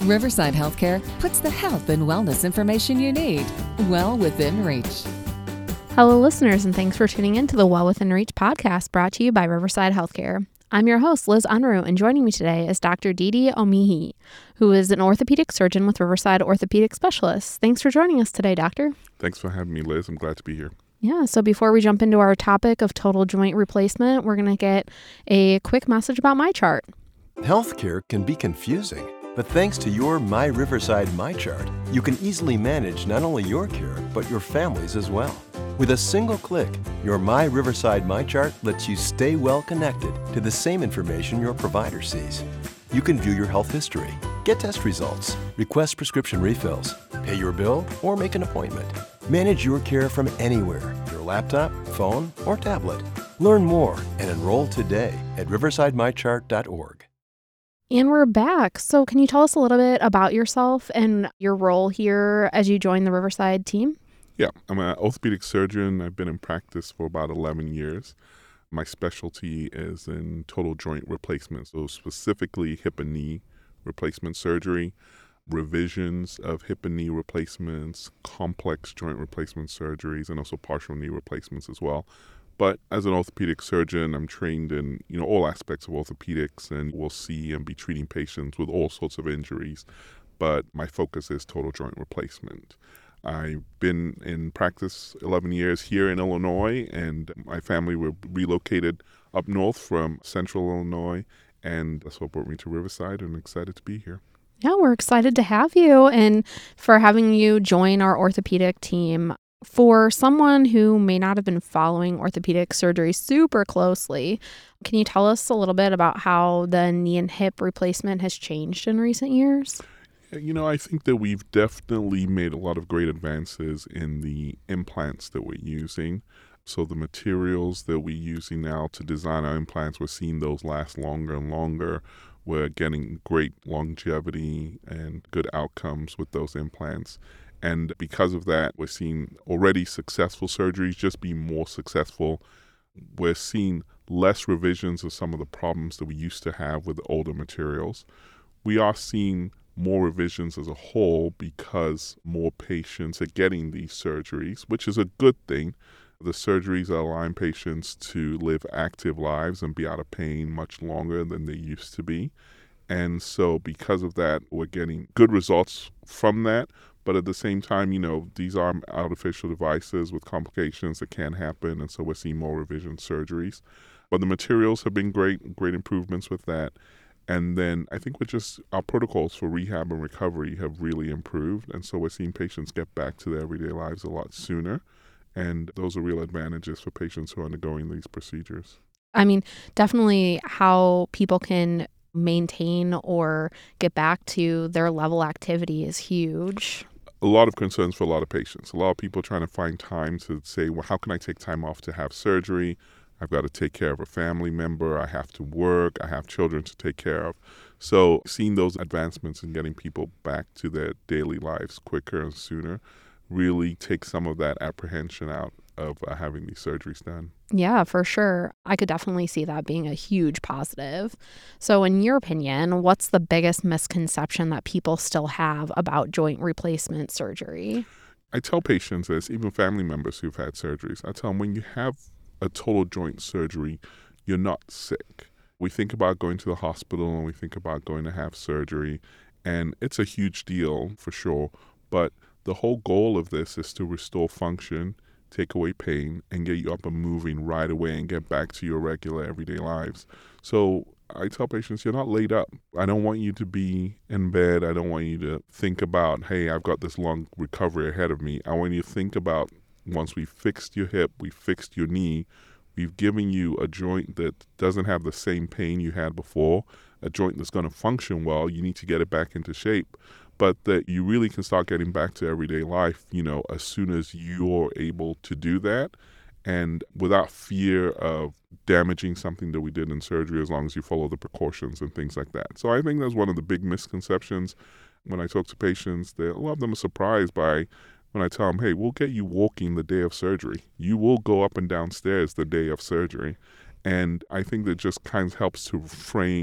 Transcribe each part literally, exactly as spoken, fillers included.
Riverside Healthcare puts the health and wellness information you need well within reach. Hello, listeners, and thanks for tuning in to the Well Within Reach podcast brought to you by Riverside Healthcare. I'm your host, Liz Unruh, and joining me today is Doctor Didi Omihi, who is an orthopedic surgeon with Riverside Orthopedic Specialists. Thanks for joining us today, Doctor. Thanks for having me, Liz. I'm glad to be here. Yeah, so before we jump into our topic of total joint replacement, we're going to get a quick message about MyChart. Healthcare can be confusing, but thanks to your My Riverside MyChart, you can easily manage not only your care, but your family's as well. With a single click, your My Riverside MyChart lets you stay well connected to the same information your provider sees. You can view your health history, get test results, request prescription refills, pay your bill, or make an appointment. Manage your care from anywhere, your laptop, phone, or tablet. Learn more and enroll today at riverside my chart dot org. And we're back. So can you tell us a little bit about yourself and your role here as you join the Riverside team? Yeah, I'm an orthopedic surgeon. I've been in practice for about eleven years. My specialty is in total joint replacement, so specifically hip and knee replacement surgery, revisions of hip and knee replacements, complex joint replacement surgeries, and also partial knee replacements as well. But as an orthopedic surgeon, I'm trained in, you know, all aspects of orthopedics, and will see and be treating patients with all sorts of injuries. But my focus is total joint replacement. I've been in practice eleven years here in Illinois, and my family were relocated up north from central Illinois, and that's what brought me to Riverside, and I'm excited to be here. Yeah, we're excited to have you and for having you join our orthopedic team. For someone who may not have been following orthopedic surgery super closely, can you tell us a little bit about how the knee and hip replacement has changed in recent years? You know, I think that we've definitely made a lot of great advances in the implants that we're using. So the materials that we're using now to design our implants, we're seeing those last longer and longer. We're getting great longevity and good outcomes with those implants. And because of that, we're seeing already successful surgeries just be more successful. We're seeing less revisions of some of the problems that we used to have with the older materials. We are seeing more revisions as a whole because more patients are getting these surgeries, which is a good thing. The surgeries are allowing patients to live active lives and be out of pain much longer than they used to be. And so because of that, we're getting good results from that. But at the same time, you know, these are artificial devices with complications that can happen. And so we're seeing more revision surgeries. But the materials have been great, great improvements with that. And then I think we're just, our protocols for rehab and recovery have really improved. And so we're seeing patients get back to their everyday lives a lot sooner. And those are real advantages for patients who are undergoing these procedures. I mean, definitely how people can maintain or get back to their level activity is huge. A lot of concerns for a lot of patients. A lot of people trying to find time to say, well, how can I take time off to have surgery? I've got to take care of a family member. I have to work. I have children to take care of. So seeing those advancements and getting people back to their daily lives quicker and sooner really takes some of that apprehension out of uh, having these surgeries done. Yeah, for sure. I could definitely see that being a huge positive. So in your opinion, what's the biggest misconception that people still have about joint replacement surgery? I tell patients this, even family members who've had surgeries, I tell them when you have a total joint surgery, you're not sick. We think about going to the hospital and we think about going to have surgery, and it's a huge deal for sure. But the whole goal of this is to restore function, take away pain, and get you up and moving right away and get back to your regular everyday lives. So I tell patients, you're not laid up. I don't want you to be in bed. I don't want you to think about, hey, I've got this long recovery ahead of me. I want you to think about once we've fixed your hip, we've fixed your knee, we've given you a joint that doesn't have the same pain you had before, a joint that's going to function well. You need to get it back into shape, but that you really can start getting back to everyday life, you know, as soon as you're able to do that, and without fear of damaging something that we did in surgery, as long as you follow the precautions and things like that. So I think that's one of the big misconceptions. When I talk to patients, they, a lot of them are surprised by when I tell them, hey, we'll get you walking the day of surgery. You will go up and down stairs the day of surgery. And I think that just kind of helps to frame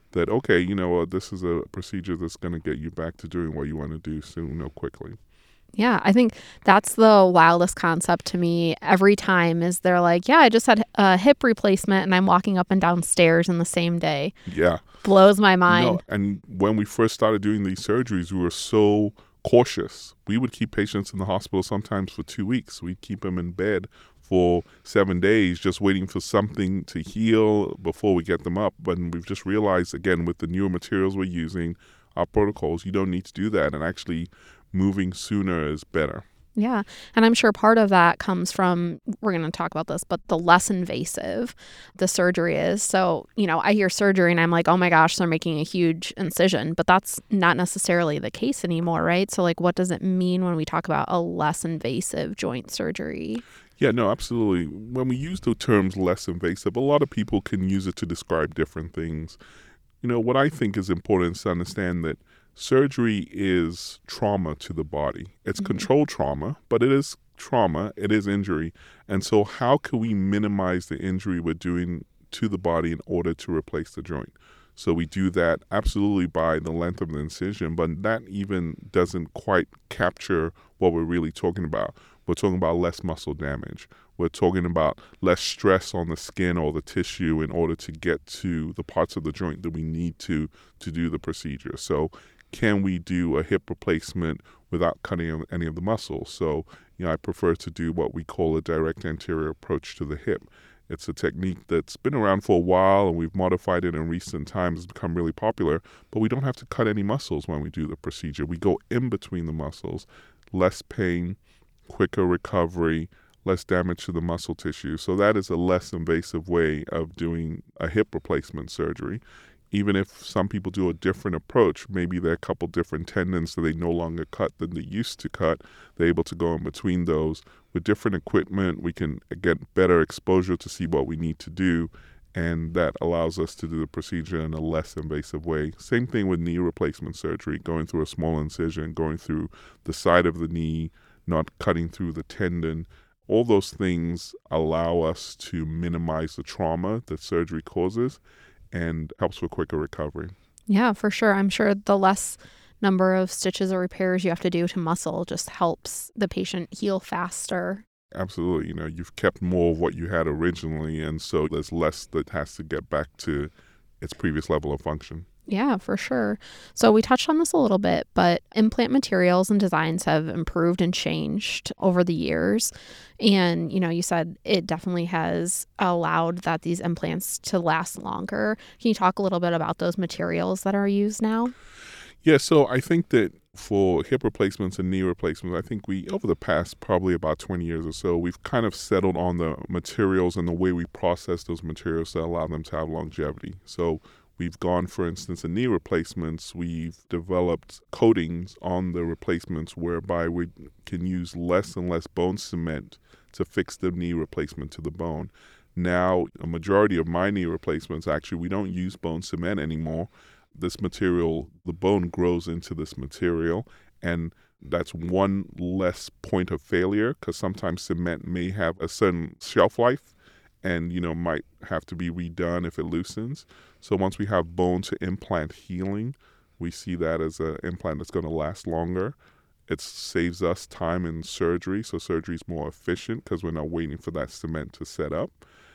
that, okay, you know, uh, this is a procedure that's going to get you back to doing what you want to do soon or quickly. Yeah, I think that's the wildest concept to me every time is they're like, yeah, I just had a hip replacement and I'm walking up and down stairs in the same day. Yeah. Blows my You mind. know, and when we first started doing these surgeries, we were so cautious. We would keep patients in the hospital sometimes for two weeks. We'd keep them in bed for seven days just waiting for something to heal before we get them up. But we've just realized, again, with the newer materials we're using, our protocols, you don't need to do that. And actually moving sooner is better. Yeah. And I'm sure part of that comes from, we're going to talk about this, but the less invasive the surgery is. So, you know, I hear surgery and I'm like, oh my gosh, they're making a huge incision, but that's not necessarily the case anymore, right? So like, what does it mean when we talk about a less invasive joint surgery? Yeah, no, absolutely. When we use the terms less invasive, a lot of people can use it to describe different things. You know, what I think is important is to understand that surgery is trauma to the body. It's mm-hmm. controlled trauma, but it is trauma, it is injury. And so how can we minimize the injury we're doing to the body in order to replace the joint? So we do that absolutely by the length of the incision, but that even doesn't quite capture what we're really talking about. We're talking about less muscle damage. We're talking about less stress on the skin or the tissue in order to get to the parts of the joint that we need to to do the procedure. So can we do a hip replacement without cutting any of the muscles? So, you know, I prefer to do what we call a direct anterior approach to the hip. It's a technique that's been around for a while, and we've modified it in recent times. It's become really popular, but we don't have to cut any muscles when we do the procedure. We go in between the muscles, less pain, quicker recovery, less damage to the muscle tissue. So that is a less invasive way of doing a hip replacement surgery. Even if some people do a different approach, maybe there are a couple different tendons that they no longer cut than they used to cut, they're able to go in between those. With different equipment, we can get better exposure to see what we need to do, and that allows us to do the procedure in a less invasive way. Same thing with knee replacement surgery, going through a small incision, going through the side of the knee, not cutting through the tendon. All those things allow us to minimize the trauma that surgery causes and helps for quicker recovery. Yeah, for sure. I'm sure the less number of stitches or repairs you have to do to muscle just helps the patient heal faster. Absolutely. You know, you've kept more of what you had originally, and so there's less that has to get back to its previous level of function. Yeah, for sure. So we touched on this a little bit, but implant materials and designs have improved and changed over the years. And, you know, you said it definitely has allowed that these implants to last longer. Can you talk a little bit about those materials that are used now? Yeah, so I think that for hip replacements and knee replacements, I think we, over the past probably about twenty years or so, we've kind of settled on the materials and the way we process those materials to allow them to have longevity. So we've gone, for instance, in knee replacements, we've developed coatings on the replacements whereby we can use less and less bone cement to fix the knee replacement to the bone. Now, a majority of my knee replacements, actually, we don't use bone cement anymore. This material, the bone grows into this material, and that's one less point of failure because sometimes cement may have a certain shelf life and, you know, might have to be redone if it loosens. So once we have bone to implant healing, we see that as an implant that's going to last longer. It saves us time in surgery, so surgery is more efficient because we're not waiting for that cement to set up.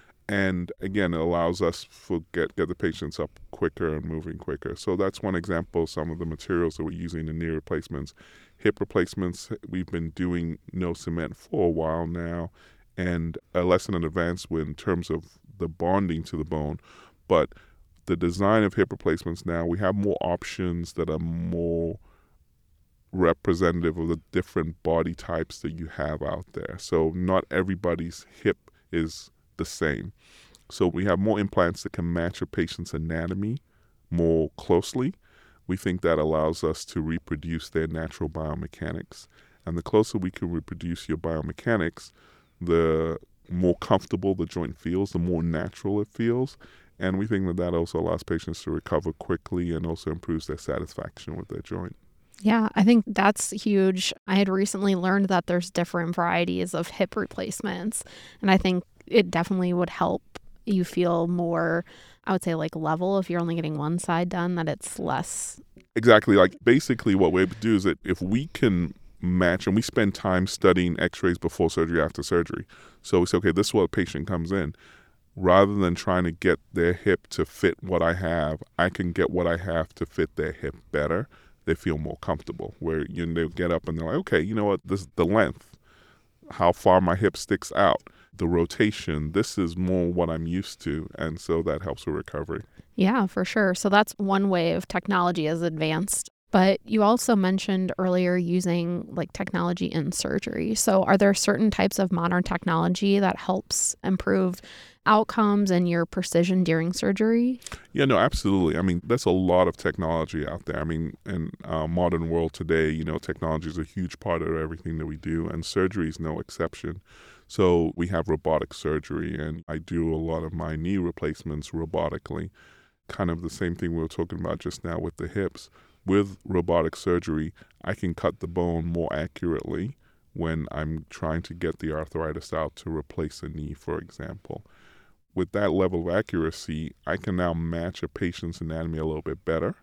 And again, it allows us to get, get the patients up quicker and moving quicker. So that's one example of some of the materials that we're using in knee replacements. Hip replacements, we've been doing no cement for a while now, and a lesson in advance in terms of the bonding to the bone. But the design of hip replacements now, we have more options that are more representative of the different body types that you have out there. So not everybody's hip is the same. So we have more implants that can match a patient's anatomy more closely. We think that allows us to reproduce their natural biomechanics. And the closer we can reproduce your biomechanics, the more comfortable the joint feels, the more natural it feels. And we think that that also allows patients to recover quickly and also improves their satisfaction with their joint. Yeah, I think that's huge. I had recently learned that there's different varieties of hip replacements, and I think it definitely would help you feel more, I would say, like level if you're only getting one side done, that it's less. Exactly. Like basically what we're able to do is that if we can match, and we spend time studying x-rays before surgery, after surgery. So we say, okay, this is what a patient comes in. Rather than trying to get their hip to fit what I have, I can get what I have to fit their hip better. They feel more comfortable, where you know, they'll get up and they're like, okay, you know what, this is the length, how far my hip sticks out, the rotation, this is more what I'm used to. And so that helps with recovery. Yeah, for sure. So that's one way of technology is advanced. But you also mentioned earlier using like technology in surgery. So are there certain types of modern technology that helps improve outcomes and your precision during surgery? Yeah, no, absolutely. I mean, there's a lot of technology out there. I mean, in our modern world today, you know, technology is a huge part of everything that we do, and surgery is no exception. So we have robotic surgery, and I do a lot of my knee replacements robotically. Kind of the same thing we were talking about just now with the hips. With robotic surgery, I can cut the bone more accurately when I'm trying to get the arthritis out to replace a knee, for example. With that level of accuracy, I can now match a patient's anatomy a little bit better.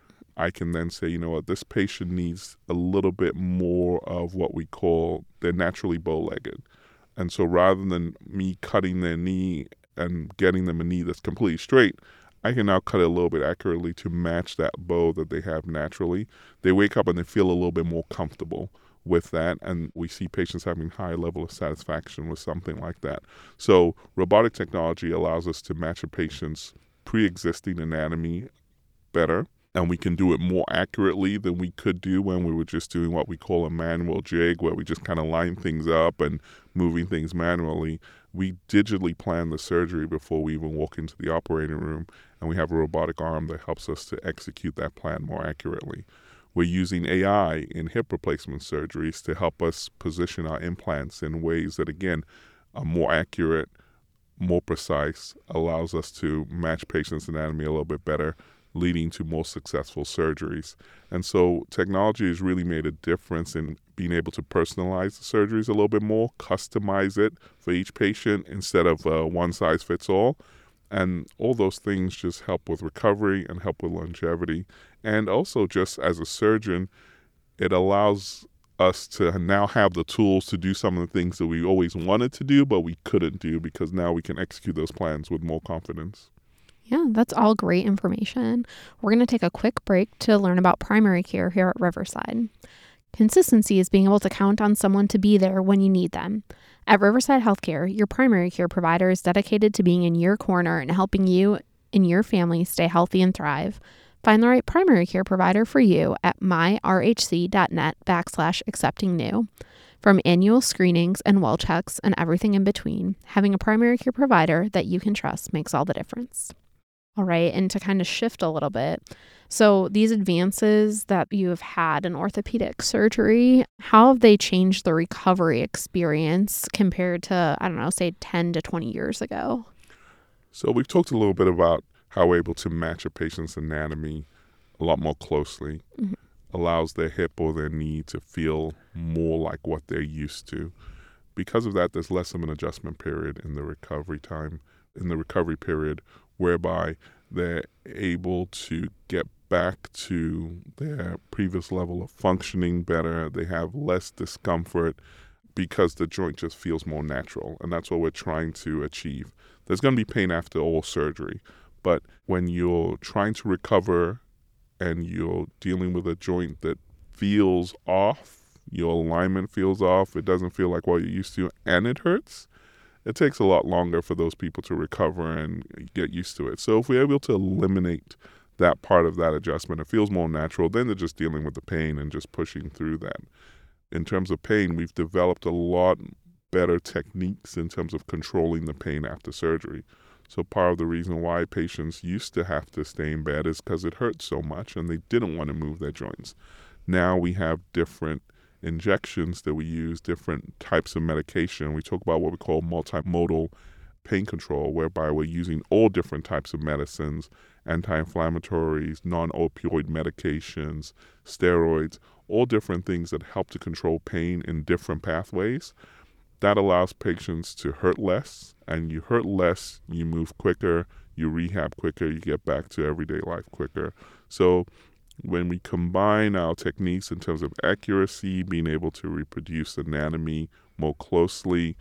I can then say, you know what, this patient needs a little bit more of what we call, they're naturally bow-legged. And so rather than me cutting their knee and getting them a knee that's completely straight, I can now cut it a little bit accurately to match that bow that they have naturally. They wake up and they feel a little bit more comfortable with that, and we see patients having high level of satisfaction with something like that. So robotic technology allows us to match a patient's pre-existing anatomy better, and we can do it more accurately than we could do when we were just doing what we call a manual jig, where we just kind of line things up and moving things manually. We digitally plan the surgery before we even walk into the operating room, and we have a robotic arm that helps us to execute that plan more accurately. We're using A I in hip replacement surgeries to help us position our implants in ways that, again, are more accurate, more precise, allows us to match patients' anatomy a little bit better, leading to more successful surgeries. And so technology has really made a difference in being able to personalize the surgeries a little bit more, customize it for each patient instead of uh, one size fits all. And all those things just help with recovery and help with longevity. And also, just as a surgeon, it allows us to now have the tools to do some of the things that we always wanted to do, but we couldn't do, because now we can execute those plans with more confidence. Yeah, that's all great information. We're going to take a quick break to learn about primary care here at Riverside. Consistency is being able to count on someone to be there when you need them. At Riverside Healthcare, your primary care provider is dedicated to being in your corner and helping you and your family stay healthy and thrive. Find the right primary care provider for you at myrhc.net backslash accepting new. From annual screenings and well checks and everything in between, having a primary care provider that you can trust makes all the difference. All right, and to kind of shift a little bit, so these advances that you have had in orthopedic surgery, how have they changed the recovery experience compared to, I don't know, say ten to twenty years ago? So we've talked a little bit about how we're able to match a patient's anatomy a lot more closely, mm-hmm. allows their hip or their knee to feel more like what they're used to. Because of that, there's less of an adjustment period in the recovery time, in the recovery period, whereby they're able to get back to their previous level of functioning better. They have less discomfort because the joint just feels more natural, and that's what we're trying to achieve. There's going to be pain after all surgery, but when you're trying to recover and you're dealing with a joint that feels off, your alignment feels off, it doesn't feel like what you're used to, and it hurts, it takes a lot longer for those people to recover and get used to it. So if we're able to eliminate that part of that adjustment, it feels more natural, then they're just dealing with the pain and just pushing through that. In terms of pain, we've developed a lot better techniques in terms of controlling the pain after surgery. So part of the reason why patients used to have to stay in bed is because it hurt so much and they didn't want to move their joints. Now we have different injections that we use, different types of medication. We talk about what we call multimodal pain control, whereby we're using all different types of medicines, anti-inflammatories, non-opioid medications, steroids, all different things that help to control pain in different pathways. That allows patients to hurt less, and you hurt less, you move quicker, you rehab quicker, you get back to everyday life quicker. So when we combine our techniques in terms of accuracy, being able to reproduce anatomy more closely,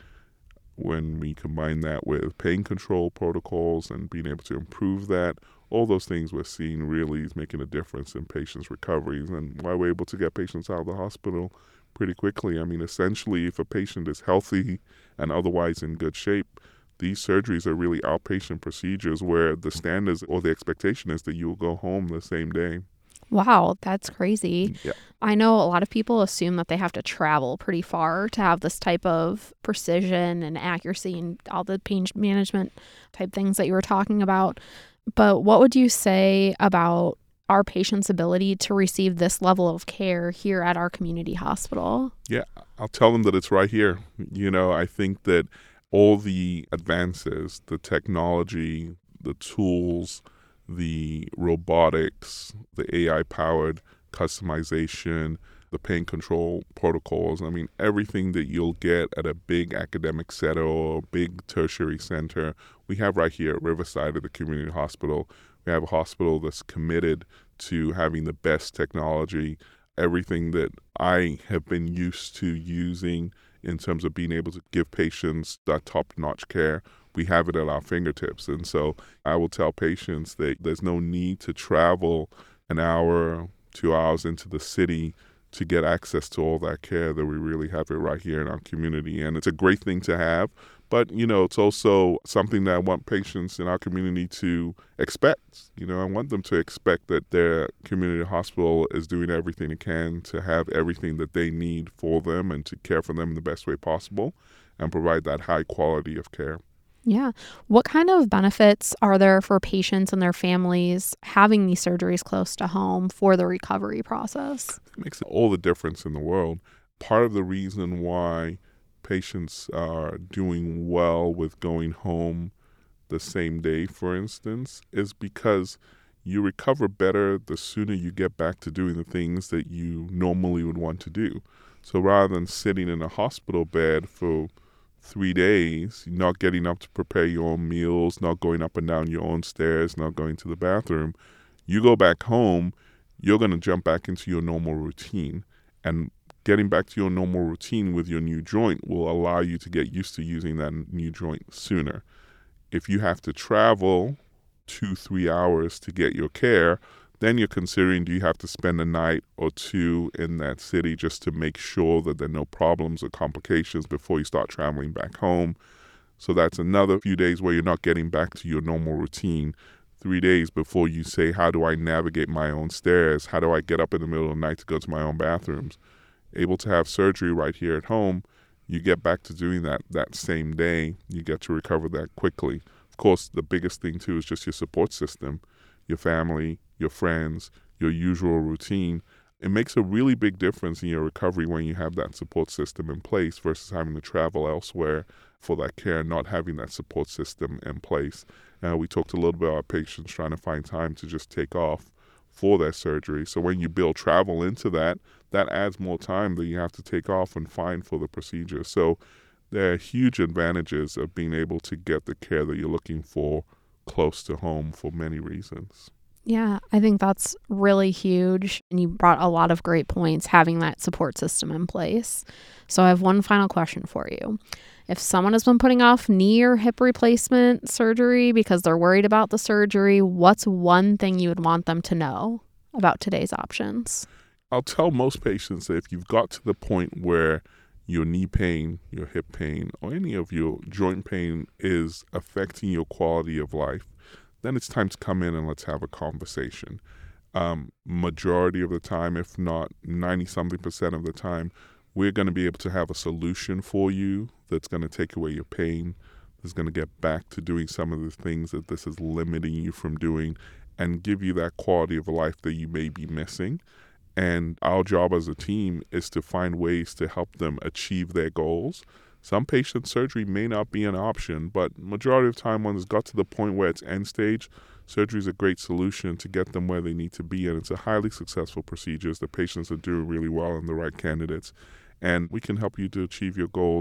when we combine that with pain control protocols and being able to improve that, all those things we're seeing really is making a difference in patients' recoveries and why we're able to get patients out of the hospital pretty quickly. I mean, essentially, if a patient is healthy and otherwise in good shape, these surgeries are really outpatient procedures where the standards or the expectation is that you will go home the same day. Wow, that's crazy. Yeah. I know a lot of people assume that they have to travel pretty far to have this type of precision and accuracy and all the pain management type things that you were talking about. But what would you say about our patients' ability to receive this level of care here at our community hospital? Yeah, I'll tell them that it's right here. You know, I think that all the advances, the technology, the tools, the robotics, the A I-powered customization, the pain control protocols, I mean, everything that you'll get at a big academic center or a big tertiary center, we have right here at Riverside at the community hospital. We have a hospital that's committed to having the best technology, everything that I have been used to using in terms of being able to give patients that top-notch care. We have it at our fingertips. And so I will tell patients that there's no need to travel an hour, two hours into the city to get access to all that care, that we really have it right here in our community. And it's a great thing to have. But, you know, it's also something that I want patients in our community to expect. You know, I want them to expect that their community hospital is doing everything it can to have everything that they need for them and to care for them in the best way possible and provide that high quality of care. Yeah. What kind of benefits are there for patients and their families having these surgeries close to home for the recovery process? It makes all the difference in the world. Part of the reason why patients are doing well with going home the same day, for instance, is because you recover better the sooner you get back to doing the things that you normally would want to do. So rather than sitting in a hospital bed for three days, not getting up to prepare your own meals, not going up and down your own stairs, not going to the bathroom, you go back home, you're going to jump back into your normal routine. And getting back to your normal routine with your new joint will allow you to get used to using that new joint sooner. If you have to travel two, three hours to get your care, then you're considering, do you have to spend a night or two in that city just to make sure that there are no problems or complications before you start traveling back home? So that's another few days where you're not getting back to your normal routine. Three days before you say, how do I navigate my own stairs? How do I get up in the middle of the night to go to my own bathrooms? Able to have surgery right here at home, you get back to doing that that same day. You get to recover that quickly. Of course, the biggest thing, too, is just your support system, your family, your friends, your usual routine. It makes a really big difference in your recovery when you have that support system in place versus having to travel elsewhere for that care, not having that support system in place. Uh, we talked a little bit about patients trying to find time to just take off for their surgery. So when you build travel into that, that adds more time that you have to take off and find for the procedure. So there are huge advantages of being able to get the care that you're looking for close to home for many reasons. Yeah, I think that's really huge. And you brought a lot of great points having that support system in place. So I have one final question for you. If someone has been putting off knee or hip replacement surgery because they're worried about the surgery, what's one thing you would want them to know about today's options? I'll tell most patients that if you've got to the point where your knee pain, your hip pain, or any of your joint pain is affecting your quality of life, then it's time to come in and let's have a conversation. Um, majority of the time, if not ninety-something percent of the time, we're going to be able to have a solution for you that's going to take away your pain, that's going to get back to doing some of the things that this is limiting you from doing, and give you that quality of life that you may be missing. And our job as a team is to find ways to help them achieve their goals. Some patients, surgery may not be an option, but majority of the time when it's got to the point where it's end stage, surgery is a great solution to get them where they need to be. And it's a highly successful procedure. The patients are doing really well and the right candidates. And we can help you to achieve your goals of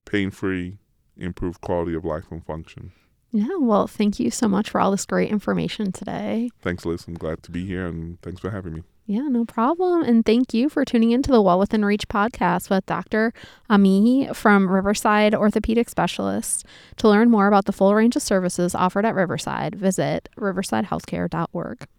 pain-free, improved quality of life and function. Yeah, well, thank you so much for all this great information today. Thanks, Liz. I'm glad to be here, and thanks for having me. Yeah, no problem. And thank you for tuning into the Well Within Reach podcast with Doctor Amihi from Riverside Orthopedic Specialists. To learn more about the full range of services offered at Riverside, visit riverside healthcare dot org.